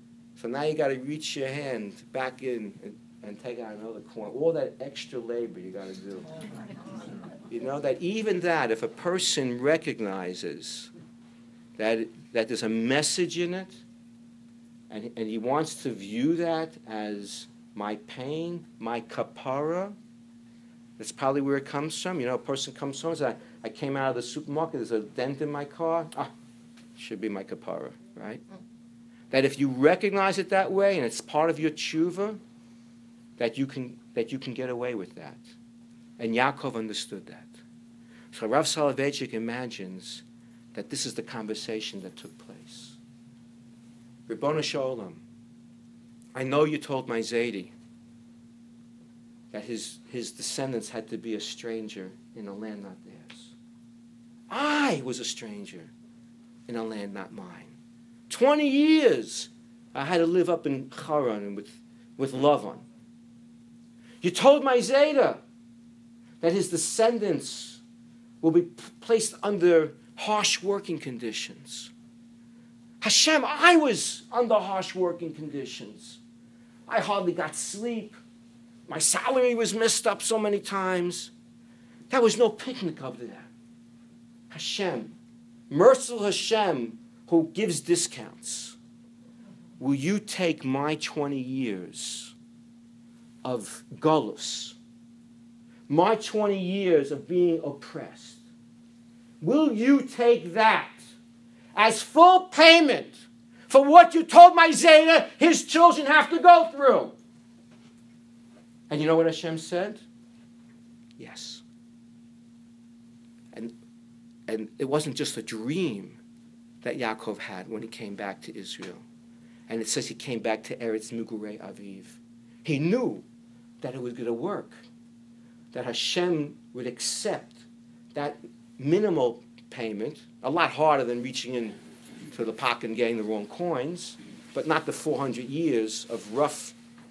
So now you got to reach your hand back in and, and take out another coin. All that extra labor you got to do. You know, that even that, if a person recognizes that, that there's a message in it, and, and he wants to view that as my pain, my kapara, that's probably where it comes from. You know, a person comes home and says, I, I came out of the supermarket, there's a dent in my car. Ah, should be my kapara, right? That if you recognize it that way and it's part of your tshuva, that you can, that you can get away with that. And Yaakov understood that. So Rav Soloveitchik imagines that this is the conversation that took place. Ribono Shel Olam, I know you told my Zaidi that his, his descendants had to be a stranger in a land not theirs. I was a stranger in a land not mine. Twenty years I had to live up in Haran with, with Lavan. You told my Zayda that his descendants will be p- placed under harsh working conditions. Hashem, I was under harsh working conditions. I hardly got sleep. My salary was messed up so many times. There was no picnic up there. Hashem, merciful Hashem, who gives discounts, will you take my twenty years of gullus, my twenty years of being oppressed, will you take that as full payment for what you told my Zayda his children have to go through? And you know what Hashem said? Yes. And, and it wasn't just a dream that Yaakov had when he came back to Israel. And it says he came back to Eretz Migurei Aviv. He knew that it was going to work, that Hashem would accept that minimal payment, a lot harder than reaching in to the pocket and getting the wrong coins, but not the four hundred years of rough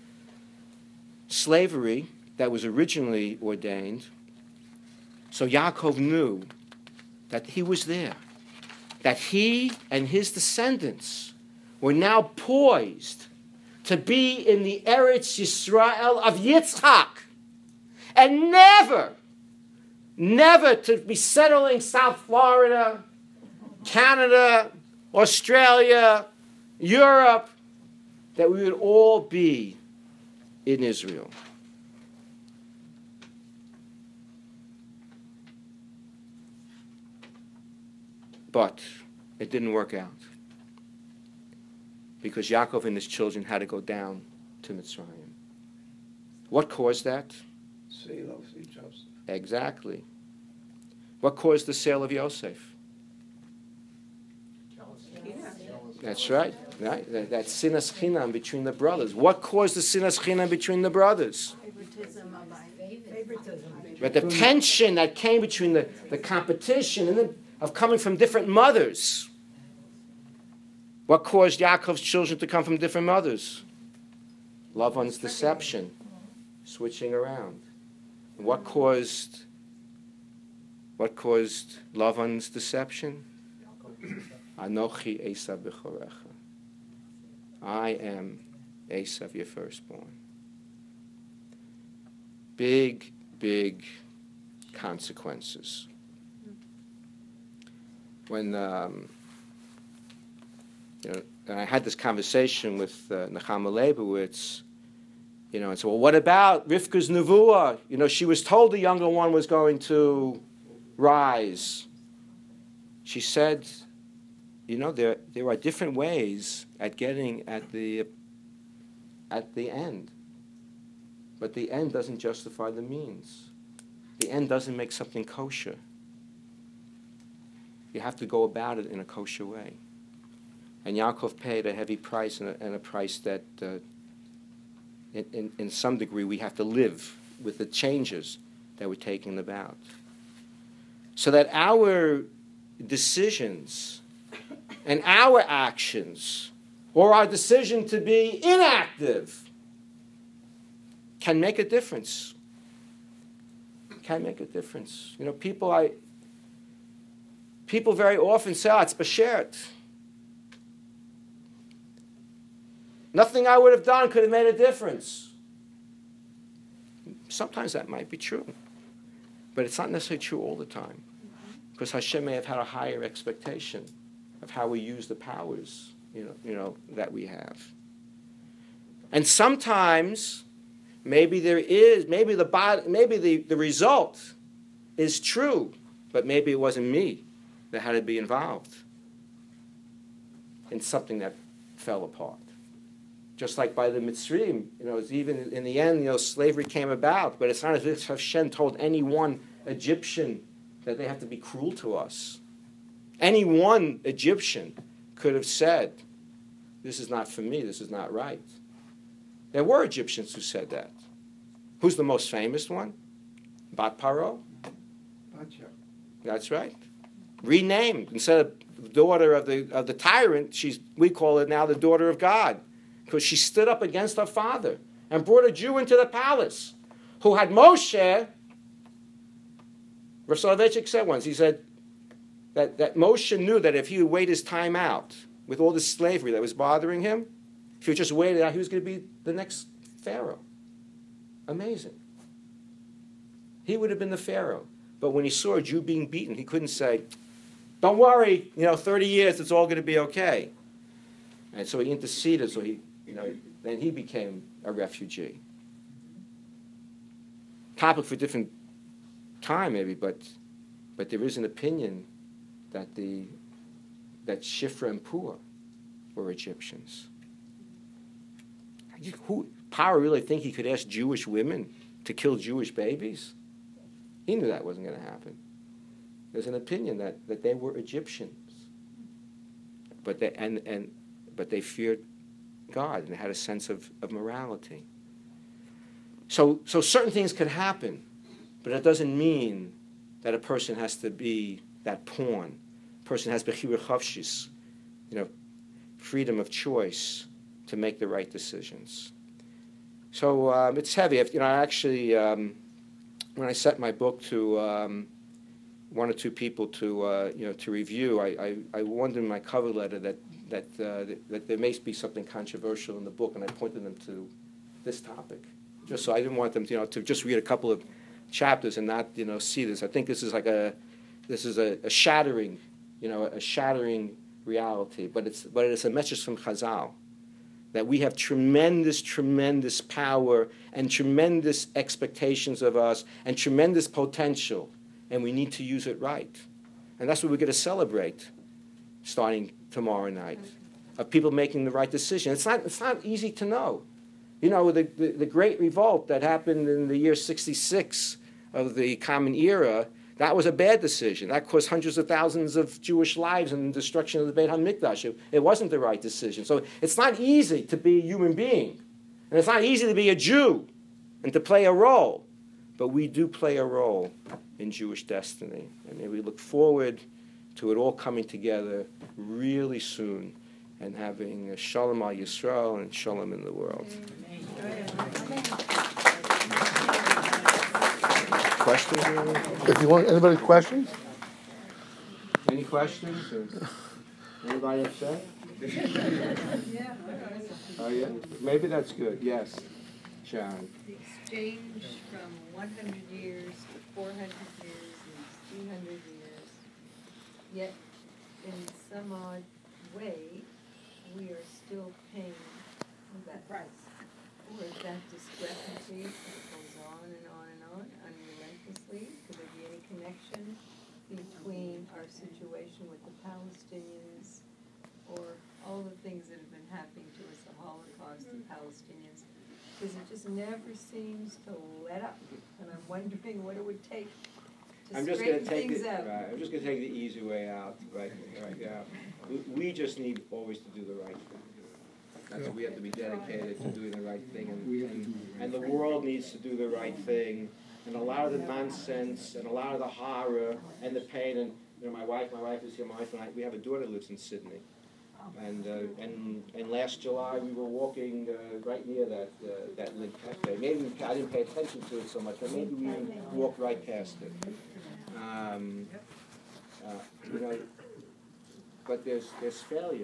slavery that was originally ordained. So Yaakov knew that he was there, that he and his descendants were now poised to be in the Eretz Yisrael of Yitzchak, and never, never to be settling South Florida, Canada, Australia, Europe, that we would all be in Israel. But it didn't work out, because Yaakov and his children had to go down to Mitzrayim. What caused that? Sale of Joseph. Exactly. What caused the sale of Yosef? That's right. Right. That, that sinas chinam between the brothers. What caused the sinas chinam between the brothers? Favoritism. Favoritism. But the tension that came between the, the competition and the, of coming from different mothers. What caused Yaakov's children to come from different mothers? Lavan's deception, switching around. And what caused what caused Lavan's deception? Anochi Esav B'chorecha. I am Esav, your firstborn. Big, big consequences. When um, you know, and I had this conversation with uh, Nechama Leibowitz, you know, and said, well, what about Rivka's nevuah? You know, she was told the younger one was going to rise. She said, you know, there there are different ways at getting at the at the end. But the end doesn't justify the means. The end doesn't make something kosher. You have to go about it in a kosher way. And Yaakov paid a heavy price, and a, and a price that, uh, in, in, in some degree, we have to live with the changes that we're taking about. So that our decisions and our actions, or our decision to be inactive, can make a difference. Can make a difference. You know, people I people very often say, oh, it's bashert. Nothing I would have done could have made a difference. Sometimes that might be true. But it's not necessarily true all the time. Because Hashem may have had a higher expectation of how we use the powers, you know, you know, that we have. And sometimes, maybe there is, maybe the body, maybe the, the result is true, but maybe it wasn't me that had to be involved in something that fell apart. Just like by the Mitzrayim, you know, it's even in the end, you know, slavery came about, but it's not as if Hashem told any one Egyptian that they have to be cruel to us. Any one Egyptian could have said, this is not for me, this is not right. There were Egyptians who said that. Who's the most famous one? Bat Paro? Gotcha. That's right. Renamed. Instead of the daughter of the, of the tyrant, she's, we call it now the daughter of God. Because she stood up against her father and brought a Jew into the palace who had Moshe. Rav Soloveitchik said once, he said that, that Moshe knew that if he would wait his time out with all the slavery that was bothering him, if he would just wait it out, he was going to be the next Pharaoh. Amazing. He would have been the Pharaoh. But when he saw a Jew being beaten, he couldn't say, don't worry, you know, thirty years, it's all going to be okay. And so he interceded, so he, you know, then he became a refugee. Topic for different time, maybe, but but there is an opinion that the that Shifra and Puah were Egyptians. Who Paro really think he could ask Jewish women to kill Jewish babies? He knew that wasn't going to happen. There's an opinion that, that they were Egyptians, but they and and but they feared God and they had a sense of, of morality. So so certain things could happen, but it doesn't mean that a person has to be that pawn. A person has bechira chavshis, you know, freedom of choice to make the right decisions. So um, it's heavy. You know, I actually, um, when I sent my book to um, one or two people to, uh, you know, to review, I, I, I warned in my cover letter that that, uh, that that there may be something controversial in the book, and I pointed them to this topic, just so I didn't want them, to, you know, to just read a couple of chapters and not, you know, see this. I think this is like a, this is a, a shattering, you know, a shattering reality. But it's but it's a message from Chazal that we have tremendous, tremendous power and tremendous expectations of us and tremendous potential, and we need to use it right. And that's what we're going to celebrate starting tomorrow night, of people making the right decision. It's not, it's not easy to know. You know, the, the, the great revolt that happened in the year sixty-six of the Common Era, that was a bad decision. That cost hundreds of thousands of Jewish lives and the destruction of the Beit HaMikdash. It, it wasn't the right decision. So it's not easy to be a human being. And it's not easy to be a Jew and to play a role. But we do play a role in Jewish destiny. And we look forward to it all coming together really soon and having a Shalom al Yisrael and Shalom in the world. Questions? If you want, anybody questions? Any questions? Or anybody upset? Oh, yeah? Maybe that's good. Yes. Sharon. The exchange from one hundred years to four hundred years and three hundred years, yet in some odd way, we are still paying that price. Or is that discrepancy that goes on and on and on, unrelentlessly? Could there be any connection between our situation with the Palestinians or all the things that have been happening to us, the Holocaust, the Palestinians? Because it just never seems to let up, and I'm wondering what it would take to I'm just going to straighten take things the, out. right, I'm just going to take the easy way out. Right, right. Yeah. We, we just need always to do the right thing. That's what we have to be dedicated to doing the right thing, and, and, and the world needs to do the right thing. And a lot of the nonsense, and a lot of the horror, and the pain. And you know, my wife, my wife is here. My wife and I, we have a daughter who lives in Sydney. And uh, and and last July we were walking uh, right near that uh, that Link Cafe. Maybe we, I didn't pay attention to it so much, but maybe we walked right past it. Um, uh, you know, but there's there's failure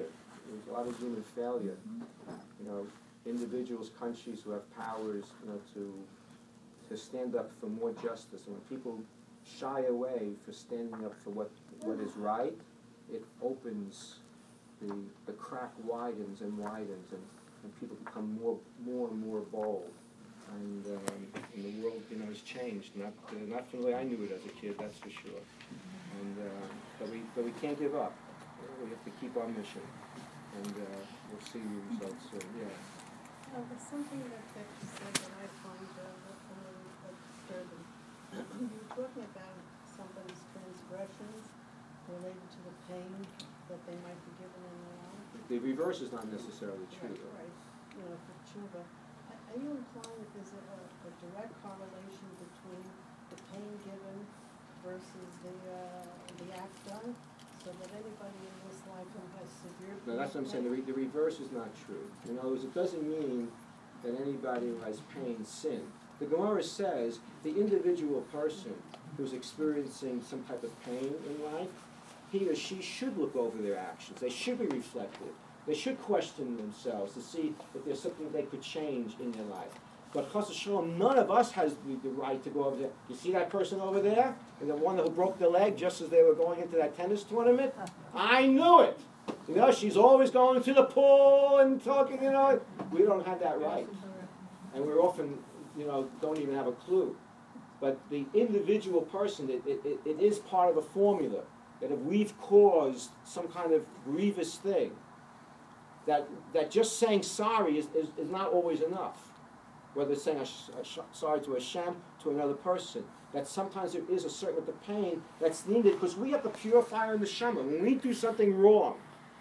There's a lot of human failure. You know, individuals, countries who have powers, you know, to to stand up for more justice. And when people shy away for standing up for what what is right, it opens the the crack widens and widens, and, and people become more more and more bold. And, um, and the world, you know, has changed. Not uh, not from the way I knew it as a kid, that's for sure. And uh, but we but we can't give up. We have to keep our mission, and uh, we'll see the results soon. Yeah. Well, there's something that that you said that I find uh, a little disturbing. You were talking about somebody's transgressions related to the pain that they might be given in their life. The reverse is not necessarily true. Right, right. You know, for tshuva. Are you implying that there's a, a direct correlation between the pain given versus the uh, the act done, so that anybody in this life who has severe pain? No, that's what I'm saying. The, re the reverse is not true. In other words, it doesn't mean that anybody who has pain sinned. The Gemara says the individual person who's experiencing some type of pain in life, he or she should look over their actions. They should be reflective. They should question themselves to see if there's something they could change in their life. But Chas v'Shalom, none of us has the, the right to go over there. You see that person over there? And the one who broke their leg just as they were going into that tennis tournament? I knew it! You know, she's always going to the pool and talking, you know. We don't have that right. And we're often, you know, don't even have a clue. But the individual person, it, it, it is part of a formula that if we've caused some kind of grievous thing, that, that just saying sorry is, is, is not always enough. Whether it's saying a sh a sh sorry to Hashem, to another person, that sometimes there is a certain amount of pain that's needed because we have to purify our neshama. When we do something wrong,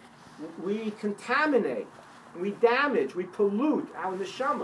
we contaminate, we damage, we pollute our neshama.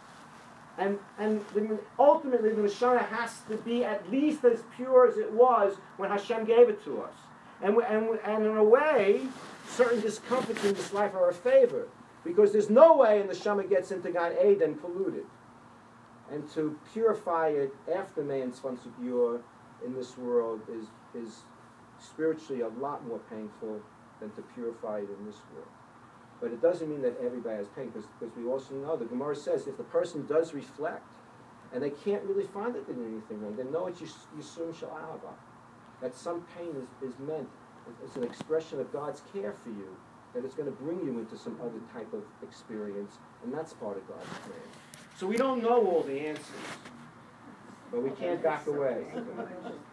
And, and the, ultimately the neshama has to be at least as pure as it was when Hashem gave it to us. And, we, and, we, and in a way, certain discomforts in this life are a favor. Because there's no way the neshama gets into Gan Eden polluted. And to purify it after man's Svansukyor in this world is, is spiritually a lot more painful than to purify it in this world. But it doesn't mean that everybody has pain, because we also know, the Gemara says, if the person does reflect, and they can't really find that they did anything wrong, then know it's Yisum Shal'ava. That some pain is, is meant, it's an expression of God's care for you, that it's going to bring you into some other type of experience, and that's part of God's plan. So we don't know all the answers, but we can't back away.